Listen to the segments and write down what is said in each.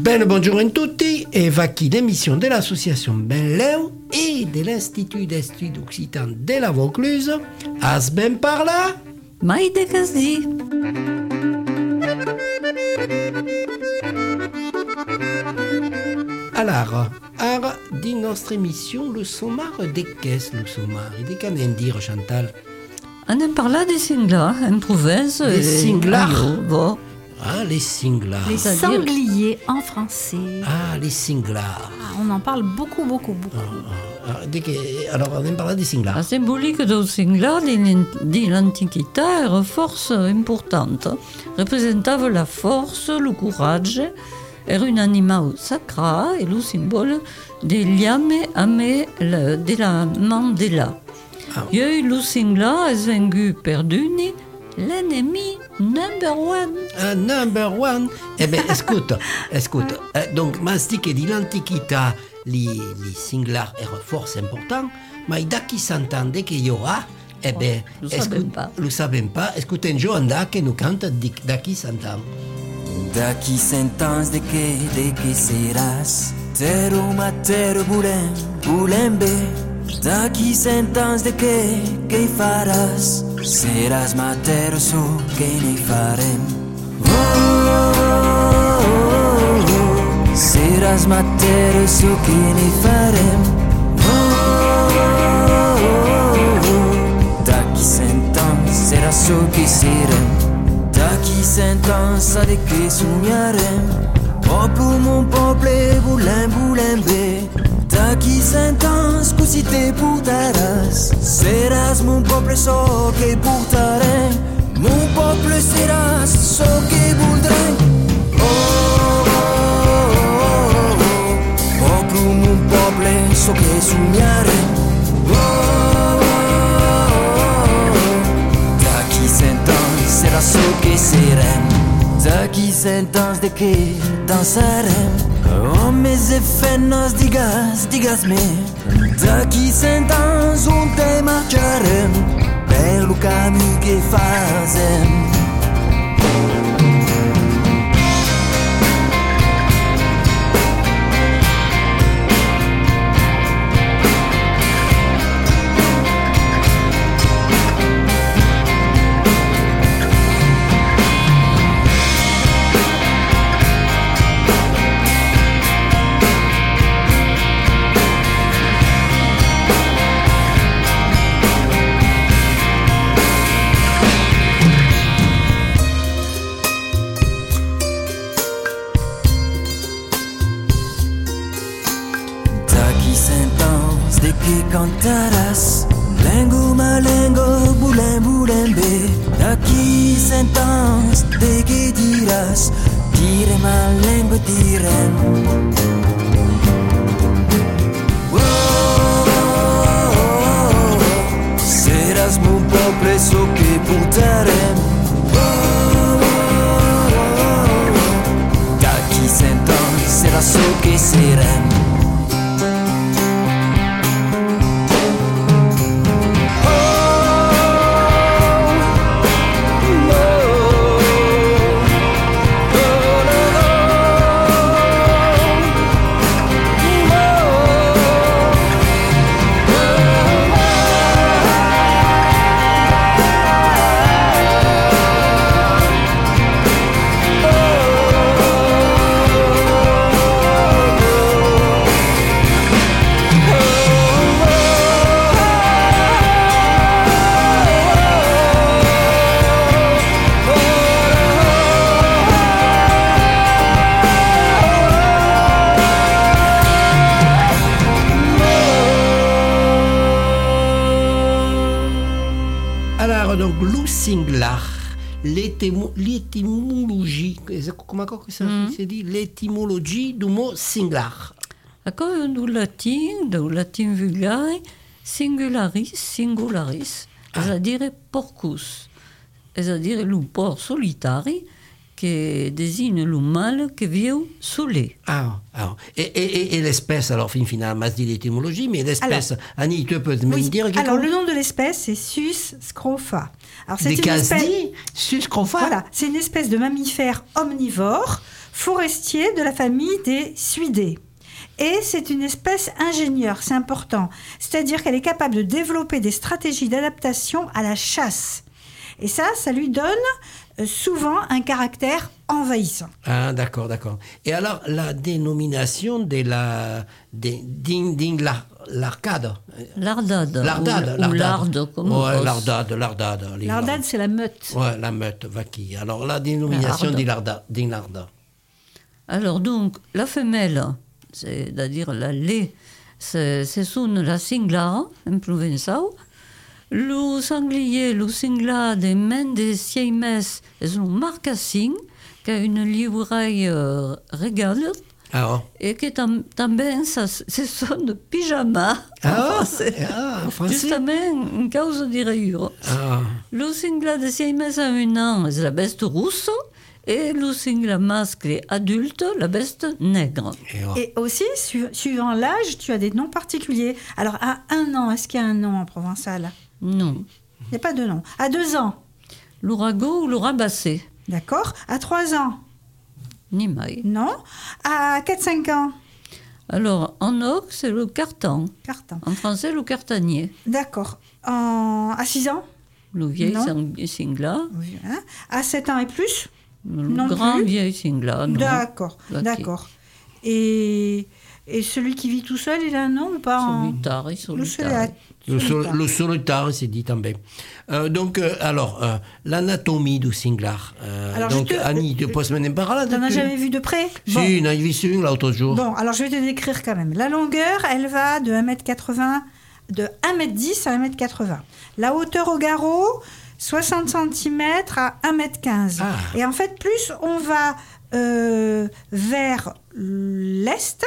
Bonjour a tutti e va qui l'émission de l'association Benleu et de l'Institut d'Estudis d'Occitan de la Vaucluse. As ben parla? Maïde Gazi. Alors, di nostra émission, le sommaire de qu'est-ce le sommaire? Et de qu'en dire, Chantal? On en parla des cinglars en province. Des cinglars? Bon. Ah, les cinglars. Les sangliers en français. Ah, les cinglars. Ah, on en parle beaucoup. Alors, on en parle des cinglars. La symbolique del cinglar di l'Antichità era force importante. Representava la force, le courage. Era un animal sacré et le symbole des liames amés de la Mandela. Et le cinglar est vaincu per Duni, l'ennemi number one. Number one. Eh bien, écoute. Donc, m'as dit que dans l'Antiquité, les cinglars étaient fort importants, mais d'aquí s'entendait qu'il y aura, eh bien, Nous ne savons pas. Écoutez, un jour, qui nous cante d'aquí s'entend. D'aquí 100 ans de que seràs Tero matero volem bé D'aquí 100 ans de que hi faràs Seràs matero so que n'hi farem Seràs matero so que n'hi farem D'aquí 100 ans seràs so que serem D'aquí 100 ans s'ha de que somiarem Poble, mon poble, volem bé D'aquí 100 ans que si te portaràs Seràs mon poble, so que portarem Mon poble seràs, so que voldrem Poble, mon poble, so que somiarem D'aquí 100 ans serà so que serem D'aquí 100 ans de que dansarem Homes e feines digues-me D'aquí 100 ans on te marxarem Per lo camí que fazem cantaràs Lengo ma lengo volem bé D'aquí 100 ans de què diràs Direm ma lengo direm Seràs mon poble so que portarem D'aquí 100 ans serà so que serem Donc, le cinglar, l'étymologie, comment ça se dit? L'étymologie du mot cinglar. D'accord, du latin vulgare, singularis, c'est-à-dire porcus, c'est-à-dire le porc solitaire qui désigne le mâle qui vit solé. Et l'espèce, alors finalement, c'est l'étymologie, mais l'espèce, Annie, tu peux me dire quelque chose? Alors, le nom de l'espèce, c'est Sus scrofa. Alors, c'est une espèce... Suscrophale. Voilà, c'est une espèce de mammifère omnivore, forestier de la famille des suidés. Et c'est une espèce ingénieure, c'est important. C'est-à-dire qu'elle est capable de développer des stratégies d'adaptation à la chasse. Et ça lui donne souvent un caractère envahissant. Ah, d'accord. Et alors, la dénomination de l'arcade. Lardade. Lardade. Ou larde, comme on Ouais, dit. lardade. L'ardade, c'est la meute. Ouais, la meute, vaki. Alors, la dénomination Larde. larda. Alors donc, la femelle, c'est-à-dire la lait, c'est la singla, en provençal. Le sanglier, le singla des mains des sièmes, c'est un marcassin qui a une livrée régale Ah, et qui também, c'est son pyjama. en français. Justement, une cause de rayure. Ah, Le singla des sièmes à un an, c'est la bête rousse. Et le singla masque adulte, la bête nègre. Et aussi, suivant l'âge, tu as des noms particuliers. Alors, à 1 an, est-ce qu'il y a un nom en provençal ? Non. Il n'y a pas de nom. À 2 ans, L'ourago ou le rabassé. d'accord. À 3 ans, Ni mai. non. À 4-5 ans, Alors, en oc, c'est le cartan. carton. En français, le cartanier. D'accord. À 6 ans, Le vieil Non. singla. oui, hein. À 7 ans et plus, Le Non grand plus. vieil singla. Non. d'accord. Ok. D'accord. Et celui qui vit tout seul, il a un nom ou pas Solitaire, Le solitaire. le solitaire, c'est dit también. Donc, l'anatomie du singlar. Alors, donc, je te- Annie, tu peux me parler T'en as jamais vu de près Bon. Si, on a vu une l'autre jour. Bon, alors je vais te décrire quand même. La longueur, elle va de 1m80, de 1m10 à 1m80. La hauteur au garrot, 60 cm à 1m15. Ah. Et en fait, plus on va vers l'est,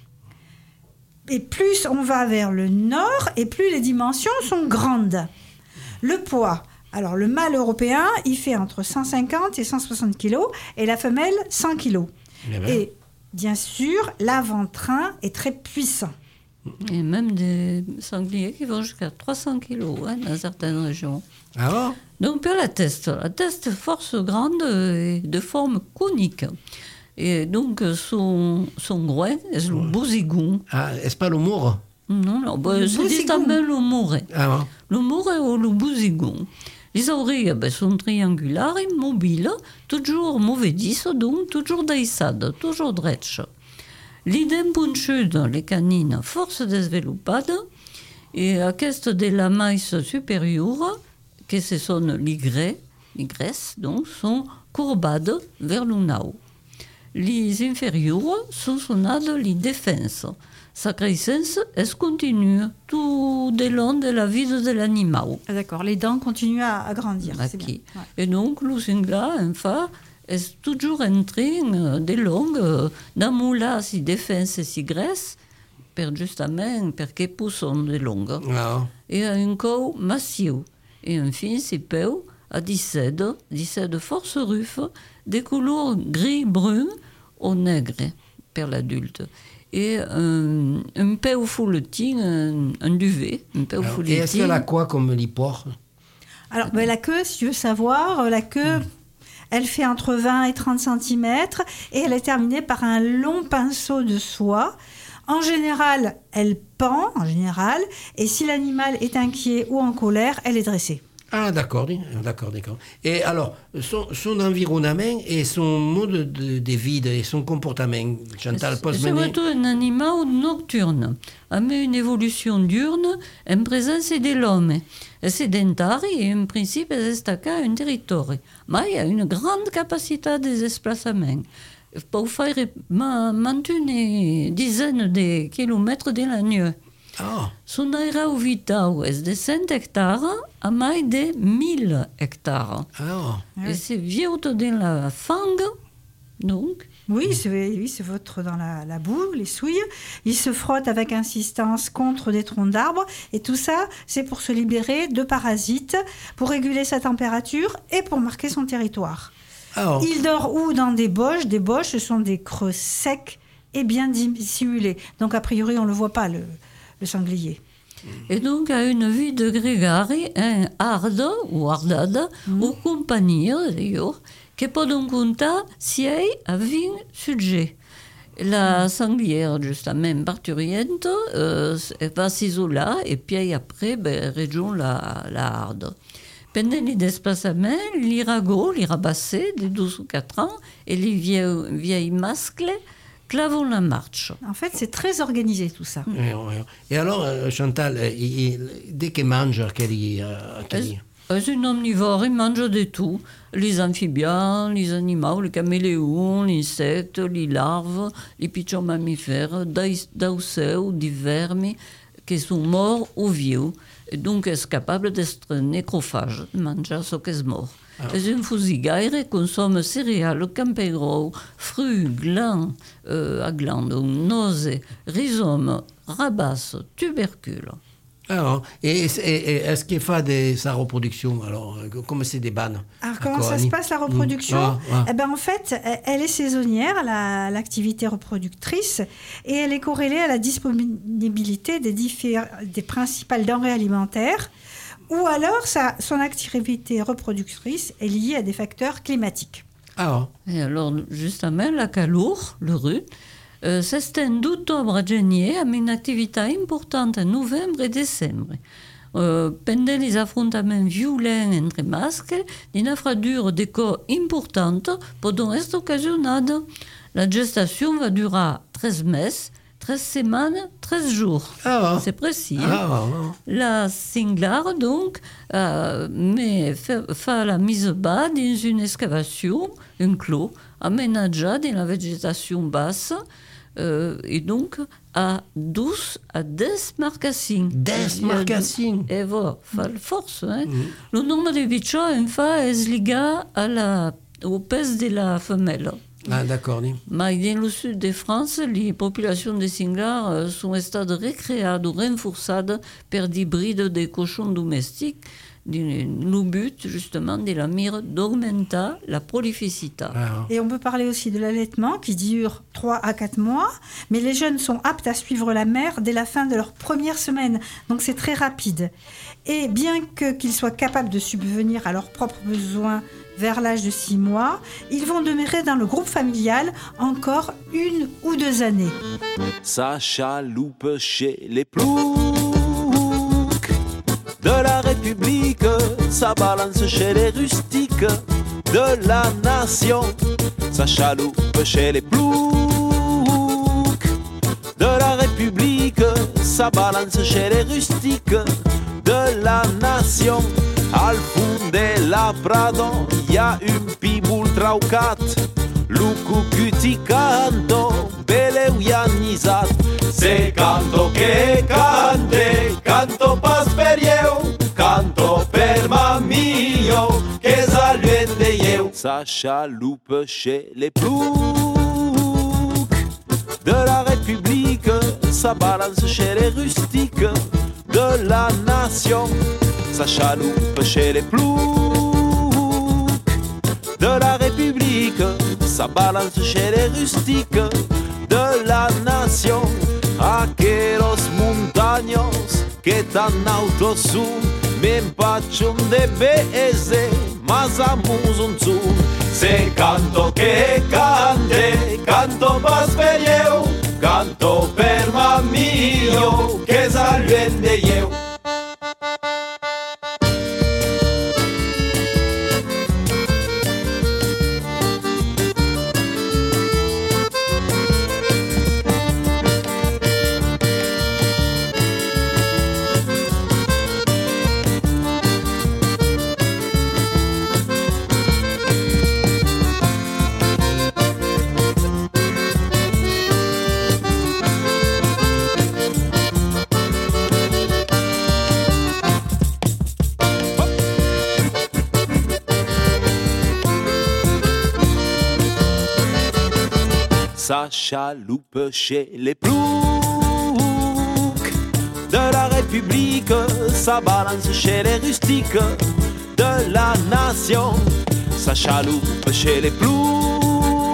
et plus on va vers le nord, et plus les dimensions sont grandes. Le poids, alors le mâle européen, il fait entre 150 et 160 kg, et la femelle, 100 kg. Eh ben. Et bien sûr, l'avant-train est très puissant. Et même des sangliers qui vont jusqu'à 300 kilos dans certaines régions. Ah bon? Donc, pour la teste force grande et de forme conique. Et donc, son groin est le bousigon. Ah, est-ce pas l'humour? Non, Le c'est bousigon. distingué le mouret. Ah bon? Le mouret ou le bousigon. Les oreilles sont triangulaires et mobiles, toujours movedisses, donc toujours daïssades, toujours dretches. L'idem punxude, les canines, force desvelopade, et aquest de la maïs supérieure, que ce sont l'igresse, donc, sont courbades vers le nau. Les inférieures sont sonades les défenses. Sa croissance est continue tout au long de la vie de l'animal. Ah, d'accord, les dents continuent à grandir. C'est bien. Aquí. Ouais. Et donc, le singla, enfin, est toujours en train de long d'amular si défense et si graisse, per justement, perché poussent de long. Ah, Et un cou massif. Et enfin, si peu à 17 force ruffe, de couleur gris-brun au nègre, per l'adulte. Et un peu au fouletin, un duvet, un peu au ah. Et est-ce qu'elle a quoi comme lipor? Alors, ben, la queue, si tu veux savoir, la queue, elle fait entre 20 et 30 cm et elle est terminée par un long pinceau de soie. En général, elle pend, et si l'animal est inquiet ou en colère, elle est dressée. Ah, d'accord. Et alors, son environnement et son mode de vie et son comportement, Chantal, C'est surtout un animal nocturne, avec une évolution diurne en présence de l'homme. Est sédentaire et en principe est destaqué à un territoire, mais il a une grande capacité de déplacement. Pour faire une dizaine de kilomètres de l'année. Ah, Son aire vital est de 100 hectares à plus de 1000 hectares. ah. Et c'est vieux dans la fangue, donc. Oui, il se vautre dans la boue, les souilles. Il se frotte avec insistance contre des troncs d'arbres. Et tout ça, c'est pour se libérer de parasites, pour réguler sa température et pour marquer son territoire. Ah, Il dort où? Dans des boches. Des boches, ce sont des creux secs et bien dissimulés. Donc, a priori, on ne le voit pas, le sanglier. Et donc a une vie de gregari, un ardo ou ardada, ou compagnie d'ailleurs, che podon contar siei a 20 sujets. La sanglière, justament, parturiente, va s'isolar et puis après, rejoint la harde. Pendant les déplacements, les ragots, les rabassés de 12 ou 4 ans et les vieilles mascles clavent la marche. En fait, c'est très organisé tout ça. Et alors, Chantal, dès qu'il mange, C'est un omnivore, il mange de tout. Les amphibiens, les animaux, les caméléons, les insectes, les larves, les pigeons mammifères, d'océans, des vermes qui sont morts ou vieux. Et donc, est capable d'être nécrophage, manger ce qui est mort. C'est un fusigaire, consomme céréales, campegros, fruits, glands, à glandes, nausées, rhizomes, rabasses, tubercules. Alors, et est-ce qu'il fait de sa reproduction? Alors, comment c'est des bannes? Alors, comment ça se passe la reproduction? Eh ben, en fait, elle est saisonnière, l'activité reproductrice, et elle est corrélée à la disponibilité des principales denrées alimentaires, ou alors son activité reproductrice est liée à des facteurs climatiques. Et alors, justement, la calour, le rut, s'estend d'octobre à janvier avec une activité importante en novembre et décembre. Pendant les affrontements violents entre masques, une affradure de corps importante peut être occasionnée. La gestation va durer 13 mois, 13 semaines, 13 jours. C'est précis. La cinglare, donc, fait la mise bas dans une excavation, un clos, aménagé dans la végétation basse, et donc à 12 à 10 marcassines. 10 marcassines. Et voilà, fait force. Hein? Le nombre de bichons, enfin, est lié au pèse de la femelle. Ah, d'accord. Mais dans le sud de France, les populations de cinglars sont restées récréées ou renforcées par des brides de cochons domestiques. Le but, justement, de la mire d'augmenter la prolificité. Et on peut parler aussi de l'allaitement qui dure 3 à 4 mois, mais les jeunes sont aptes à suivre la mère dès la fin de leur première semaine, donc c'est très rapide. Et bien qu'ils soient capables de subvenir à leurs propres besoins vers l'âge de 6 mois, ils vont demeurer dans le groupe familial encore 1 ou 2 années. Ça chaloupe chez les ploucs de la République, ça balance chez les rustiques de la nation. Ça chaloupe chez les ploucs de la République, ça balance chez les rustiques de la nation. Al fond de la Prado, y a un piboul traucat, Lucu cuti canto, bele uianizat. Se canto che cante, canto pas per eu, canto per mamio, che saluende eu. Ça chaloupe chez les ploucs de la République, ça balance chez les rustiques de la nation. Ça chaloupe chez les ploucs de la République, ça balance chez les rustiques de la nation. Aqueros montaños que tan altos son, me empachon de beze, mas amus un zoom. Se canto que cante, canto pas per eu, canto per mamio, que saluende eu. Ça chaloupe chez les ploucs de la République, ça balance chez les rustiques de la nation. Ça chaloupe chez les ploucs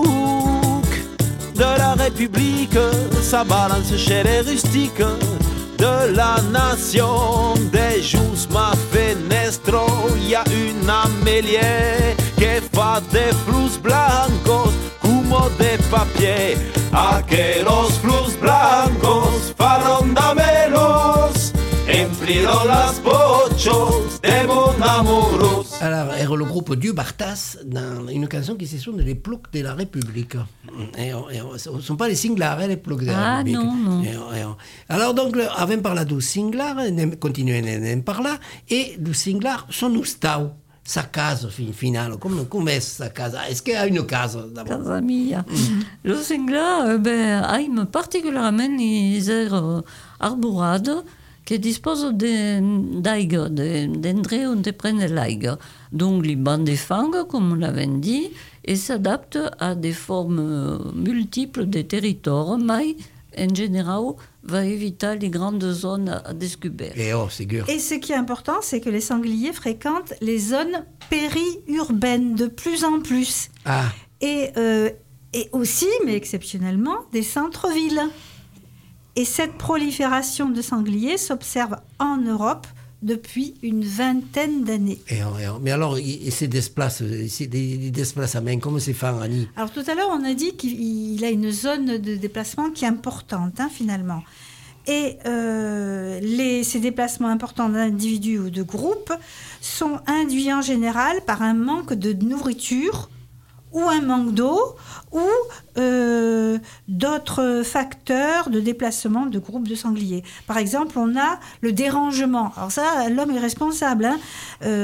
de la République, ça balance chez les rustiques de la nation. De just ma fenestro y a une amélie que fa de flus blancos como de papier. Aquellos flus blancos fueron damelos, emplieron las pochos de mon amoureux. Alors, et le groupe Dieu Bartas dans une chanson qui se sonne les ploucs de la République. Ce ne sont pas les Singlars, les ploucs de la République. Non. Alors, donc, avant parler du Singlar, continuez par là, et du Singlar, son ustau, sa case finale. Comment est sa case? Est-ce qu'il y a une case d'abord? Casa mia. Le Singlar, aime particulièrement les aires arborades qui disposent d'aigue, d'endroits où on prend l'aigue. Donc, les bancs de fang, comme on l'avait dit, et s'adaptent à des formes multiples de territoires, mais en général, va éviter les grandes zones à découvert. Et ce qui est important, c'est que les sangliers fréquentent les zones périurbaines de plus en plus. Ah. Et aussi, mais exceptionnellement, des centres-villes. Et cette prolifération de sangliers s'observe en Europe depuis une vingtaine d'années. Mais alors, il se déplace, comment c'est fait, Annie? Alors tout à l'heure, on a dit qu'il a une zone de déplacement qui est importante, finalement. Et ces déplacements importants d'individus ou de groupes sont induits en général par un manque de nourriture ou un manque d'eau, ou d'autres facteurs de déplacement de groupes de sangliers. Par exemple, on a le dérangement. Alors ça, l'homme est responsable. Pourquoi ?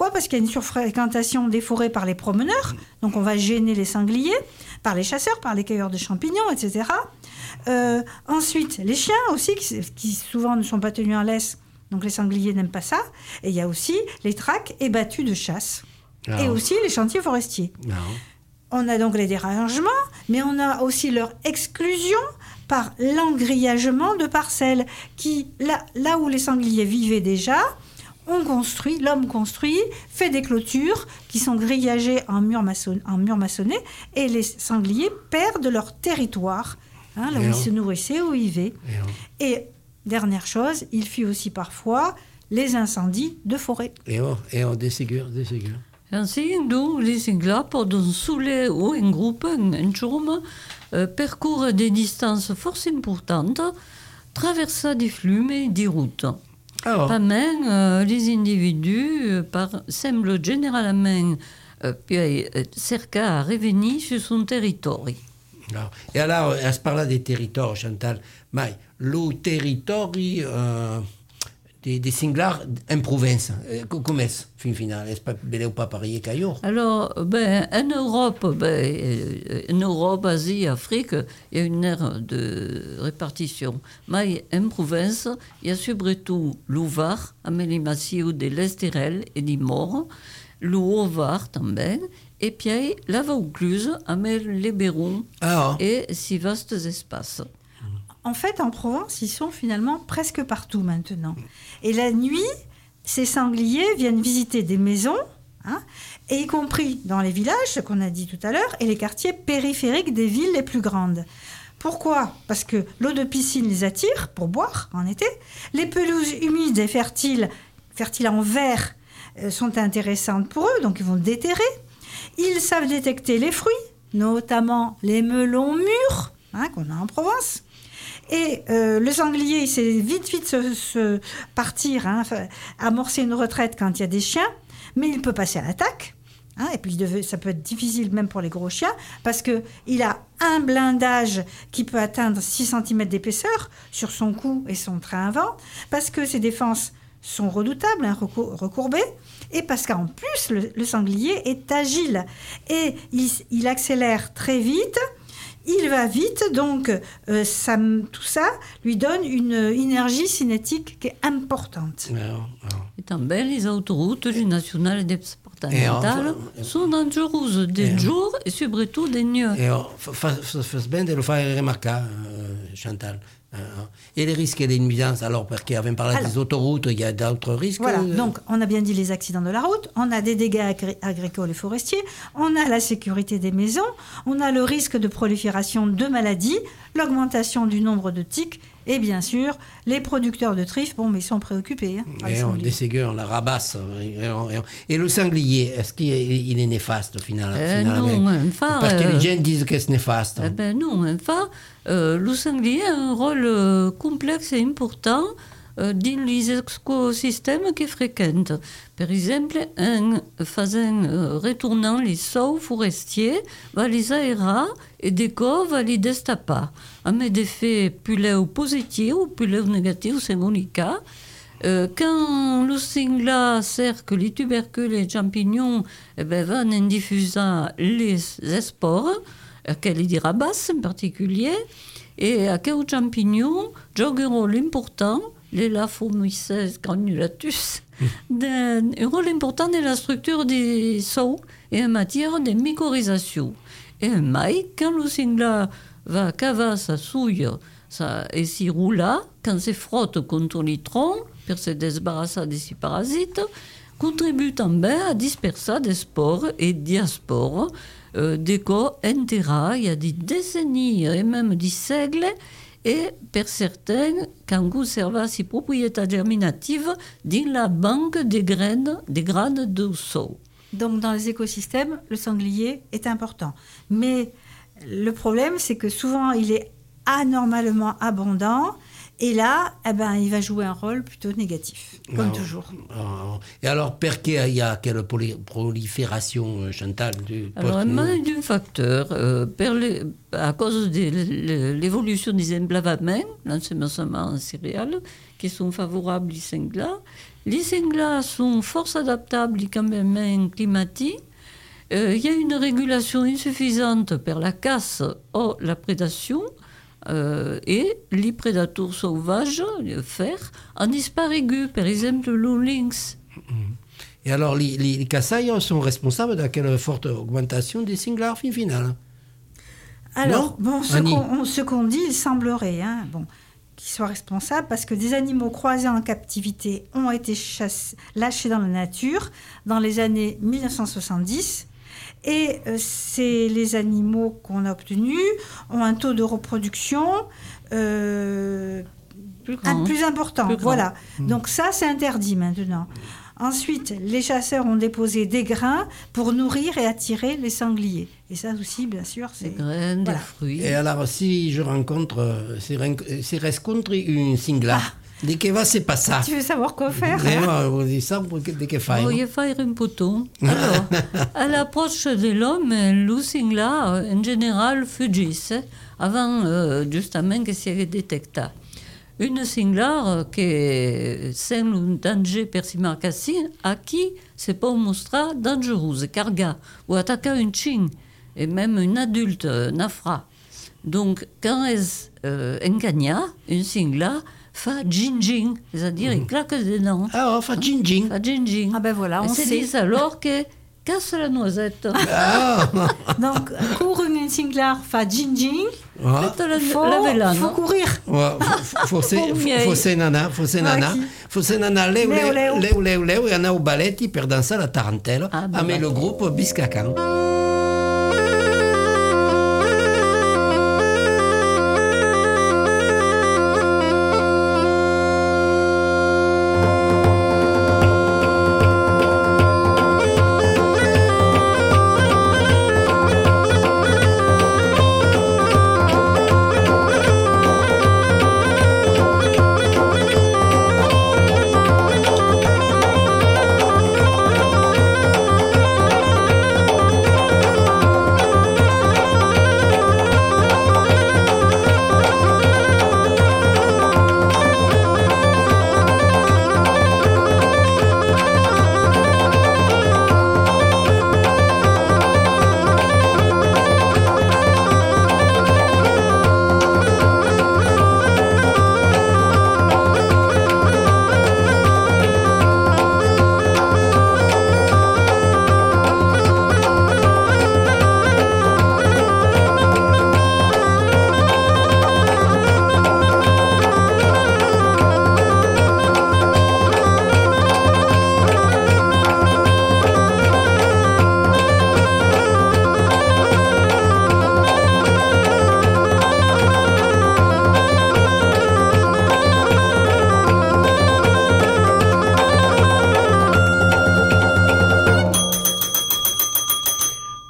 Parce qu'il y a une surfréquentation des forêts par les promeneurs, donc on va gêner les sangliers, par les chasseurs, par les cueilleurs de champignons, etc. Ensuite, les chiens aussi, qui souvent ne sont pas tenus en laisse, donc les sangliers n'aiment pas ça. Et il y a aussi les traques et battues de chasse. Et aussi les chantiers forestiers. On a donc les dérangements, mais on a aussi leur exclusion par l'engrillagement de parcelles qui, là où les sangliers vivaient déjà, l'homme construit, fait des clôtures qui sont grillagées en murs maçonnés, et les sangliers perdent leur territoire, là où ils se nourrissaient, où ils vivaient. Et dernière chose, il fuit aussi parfois les incendies de forêt. Des ségur. Ainsi, donc, les Singlars, pendant saouler ou en groupe, en chaume, parcourent des distances fort importantes, traversant des flux et des routes. Pas même, les individus semblent généralement cercher à revenir sur son territoire. Et alors, elle se parle des territoires, Chantal, mais le territoire des Singlars en province, comment est-ce, final? Est-ce pas bel ou pas pareil qu'ailleurs? Alors, en Europe, Asie, Afrique, il y a une aire de répartition. Mais en province, il y a surtout l'Ovar, avec les massifs de l'Estérel et du Mort, le Haut-Var también, et puis la Vaucluse, avec les Bérons et si vastes espaces. En fait, en Provence, ils sont finalement presque partout maintenant. Et la nuit, ces sangliers viennent visiter des maisons, et y compris dans les villages, ce qu'on a dit tout à l'heure, et les quartiers périphériques des villes les plus grandes. Pourquoi ? Parce que l'eau de piscine les attire pour boire en été. Les pelouses humides et fertiles en verre, sont intéressantes pour eux, donc ils vont déterrer. Ils savent détecter les fruits, notamment les melons mûrs, qu'on a en Provence. Et le sanglier, il sait vite se partir, amorcer une retraite quand il y a des chiens, mais il peut passer à l'attaque. Et puis ça peut être difficile même pour les gros chiens, parce qu'il a un blindage qui peut atteindre 6 cm d'épaisseur sur son cou et son train avant, parce que ses défenses sont redoutables, recourbées, et parce qu'en plus, le sanglier est agile. Et il accélère très vite. Il va vite, donc tout ça lui donne une énergie cinétique qui est importante. Et también les autoroutes du national et départemental sont dangereuses des jours et surtout des nuits. Fais bien de le faire remarquer, Chantal. Et les risques et les nuisances, alors, parce qu'avant parlé des autoroutes, il y a d'autres risques. Voilà, donc on a bien dit les accidents de la route, on a des dégâts agricoles et forestiers, on a la sécurité des maisons, on a le risque de prolifération de maladies, l'augmentation du nombre de tiques Et bien sûr, les producteurs de trifes, mais ils sont préoccupés. Par les Et on sangliers. déségueux, on la rabasse. Et le sanglier, est-ce qu'il est néfaste au final, non, enfin, parce que les gens disent que c'est néfaste. Non, enfin, le sanglier a un rôle complexe et important dans les écosystèmes qu'il fréquente. Par exemple, en faisant retournant les sauts forestiers, va les aérer et déco va les destapar. Avec des effets plus positifs ou plus négatifs selon les cas. Quand le cingla cercle les tubercules et les champignons, vont en diffusant les spores, qu'elle dit rabasse en particulier, et à quels champignons jouent un rôle important, les Laphomyces granulatus, un rôle important dans la structure des sauts et en matière de mycorhisation. Et mai, quand le cingla va caver sa souille et s'y roule, quand se frotte contre les troncs pour se débarrasser de ces parasites, contribue també à disperser des spores et diaspores d'éco enterrés il y a des décennies et même des siècles, et per certains, quand conserva ses propriétés germinatives dans la banque des graines de sau. Donc dans les écosystèmes, le sanglier est important. Mais le problème, c'est que souvent, il est anormalement abondant. Et là, il va jouer un rôle plutôt négatif, comme toujours. Et alors, pourquoi il y a quelle prolifération, Chantal, du Alors, il y a un facteur. À cause de l'évolution des emblavaments, l'ensemencement en céréales, qui sont favorables aux cinglas. Les cinglas sont fort adaptables aux changements climatiques. Il y a une régulation insuffisante par la casse ou la prédation. Et les prédateurs sauvages, le fer, en disparaissent, par exemple le lynx. Et alors, les cassailles sont responsables de quelle forte augmentation des cinglars final? Alors, ce qu'on dit, il semblerait qu'ils soient responsables parce que des animaux croisés en captivité ont été lâchés dans la nature dans les années 1970. Et les animaux qu'on a obtenus ont un taux de reproduction plus important. Voilà. Donc ça, c'est interdit maintenant. Ensuite, les chasseurs ont déposé des grains pour nourrir et attirer les sangliers. Et ça aussi, bien sûr, c'est... Des graines, des fruits. Et alors, si je rencontre un cinglar, dès que va se passer. Tu veux savoir quoi faire? On dit ça dès que fait. Il faut faire un poton. Alors, à l'approche de l'homme, le cingla, en général, fugisse avant justement que soit détecté. Une cinglar qui semble un danger per si marcassine, à qui c'est pas mostrar dangereuse, carga, ou attaquer un chien, et même un adulte, nafra. Donc, quand elle engagna, une cingla, fa djing-djing, c'est-à-dire il claque des dents. Ah, fa djing-djing. Fa djing-djing. Ah ben voilà, on se sait. dit alors que casse la noisette. Donc, cours une cinglar, fa djing-djing, faut courir. Fosse nana, leu, et ana au balletti per danser la tarantella, avec le groupe Biscacan.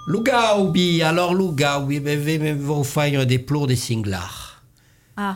Lugaubi, alors Lugaubi, vou faire des plors de singlar. Ah,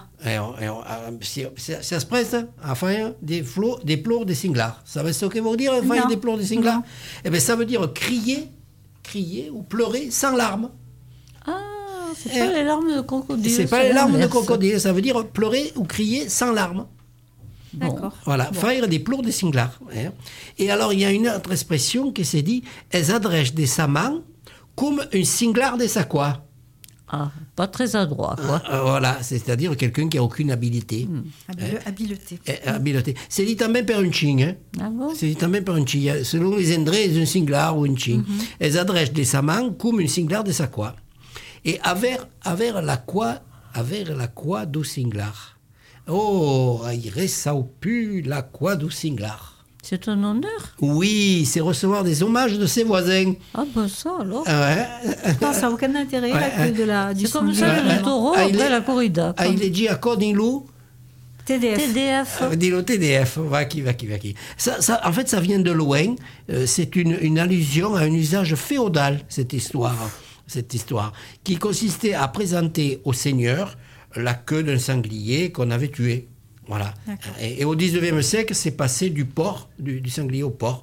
Ça se prête à faire des plors de singlar. Ça veut ce que veut dire faire Non. des plors de singlar? Non. Eh bien, ça veut dire crier ou pleurer sans larmes. Ah, c'est pas les larmes de crocodile. C'est pas les larmes de l'inverse. crocodile, ça veut dire pleurer ou crier sans larmes. Bon. d'accord. Voilà, faire des pleurs de singlar. Hein. Et alors, il y a une autre expression qui s'est dit, elles adressent de sa main comme un singlar de sa quoi. Ah, pas très adroit, quoi. Voilà, c'est-à-dire quelqu'un qui n'a aucune habilité. Habileté. Habileté. C'est dit també per un ching. Hein. Ah bon? C'est dit també per un ching. Selon les endroits, c'est un singlar ou un ching. Elles adressent de sa main comme un singlar de sa quoi. Et avec la quoi du singlar. Oh, il reste au pu la quoi du singlar. C'est un honneur? Oui, c'est recevoir des hommages de ses voisins. Ah, ben ça, alors. Ouais. Non, ça n'a aucun intérêt, Ouais, la queue de la, du C'est comme sanglier. ça, le taureau, Ah, il après est- la corrida. Ah, il est dit à quoi, dis-le? TDF. TDF. Dis-le TDF, va qui. Ça, en fait, ça vient de loin. C'est une allusion à un usage féodal, cette histoire, qui consistait à présenter au seigneur la queue d'un sanglier qu'on avait tué. Voilà. Et au 19e siècle, c'est passé du porc, du sanglier au porc.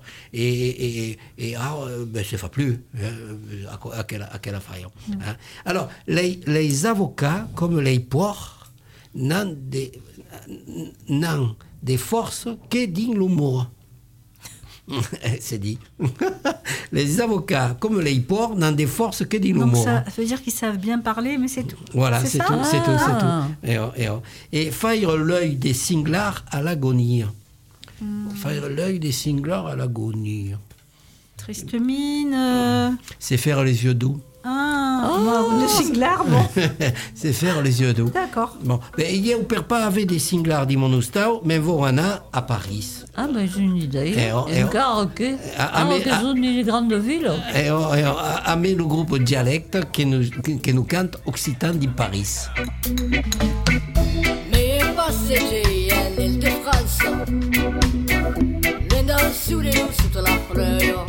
C'est pas plus. À quelle affaire. Hein. Alors, les avocats, comme les porcs, n'ont des forces que dans l'humour. C'est dit. Les avocats, comme les porcs, n'ont des forces que dans Donc l'humour. ça veut dire qu'ils savent bien parler, mais c'est tout. Voilà, c'est ça tout, c'est tout, c'est Ah. tout. Et faire l'œil des singlars à l'agonie. Faire l'œil des singlars à l'agonie. Triste mine. C'est faire les yeux doux. Le singlar, bon. C'est faire les yeux doux. D'accord. Bon, mais il y a ou pas avec des singlars di Monustau, mais voilà à Paris. Ah, ben j'ai une idée. Et Encore que. mais- que sont les grandes villes. Et on met le groupe dialecte qui nous cante Occitan di Paris. Mais passeggeri nel France Nenda sure sotto la preo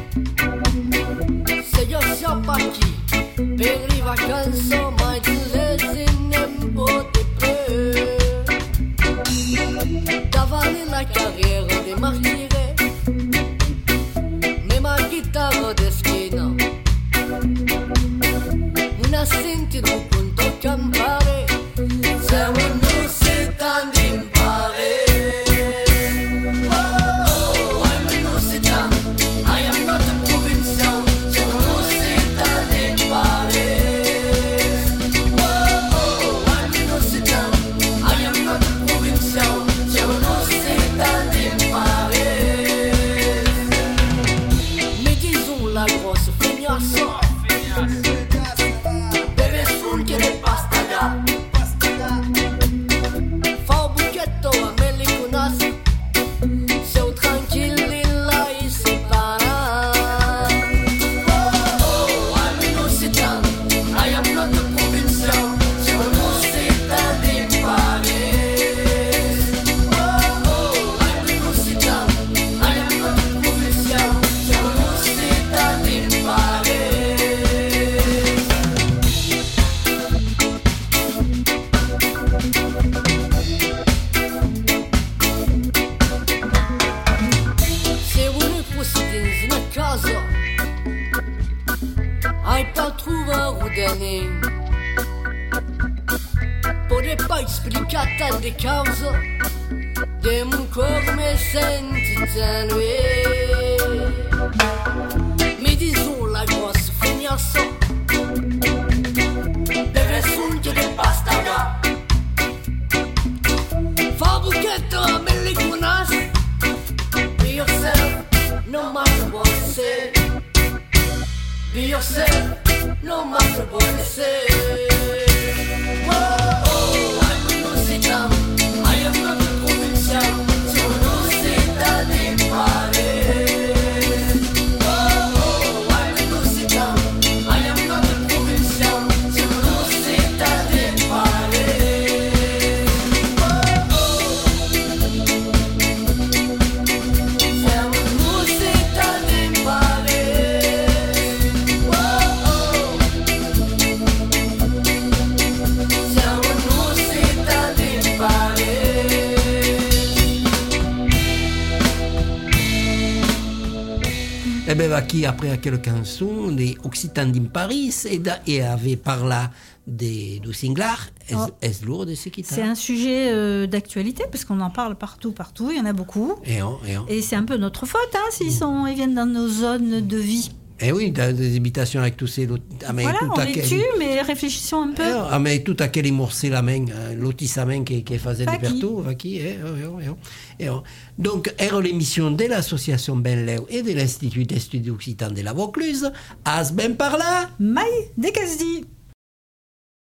Se io sia pacchi per le vacanze mai tu lesi nembo di pre Davanti la carriera di martire Ne ma chitarra di schina Una sentita un punto campare Siamo noi settando in pare Oh, I'm a no setan I am not a provincial Siamo noi settando in pare Oh, I'm a no setan I am not a provincial Siamo noi settando in pare Mais disons la grosse feignasse Beve sul che ne pastaga Fa un buchetto a me li conosco Siamo tranquilli là e si parla Oh, I'm in Occitan I am not a provincial Siamo in Occitan di Paris Oh, I'm in Occitan I am not a provincial Siamo in Occitan di Paris Se vuoi possedere una casa Hai pas trouvé un dernier Potrei pas spiegare tante cause De mon corps me senti tenue Mi disons la grosse feignasse Beve sul che ne pastaga Fa un buchetto a me li conosco Be yourself, no matter what they say. Be yourself, no matter what they say. Whoa, I'm an Occitan. I am not a provincial. Sono un Occitan di Paris. Whoa, I'm an Occitan. I am not a provincial. Sono un Occitan di Paris. Siamo in Occitan di Paris. Eh bien, qui après à quelle chanson des Occitans in Paris et avait parlé du Singlar, est lourd de ce qui C'est un sujet d'actualité parce qu'on en parle partout, il y en a beaucoup. Et c'est un peu notre faute ils viennent dans nos zones de vie. Eh oui, des habitations avec tous ces... Voilà, on les tue, mais réfléchissons un peu. Mais tout à quel immorcer la main, lotissement qui faisait des partout, Donc, era l'émission de l'association Benleu et de l'Institut d'Études Occitan de la Vaucluse. As ben par là. Maï, des Casdi.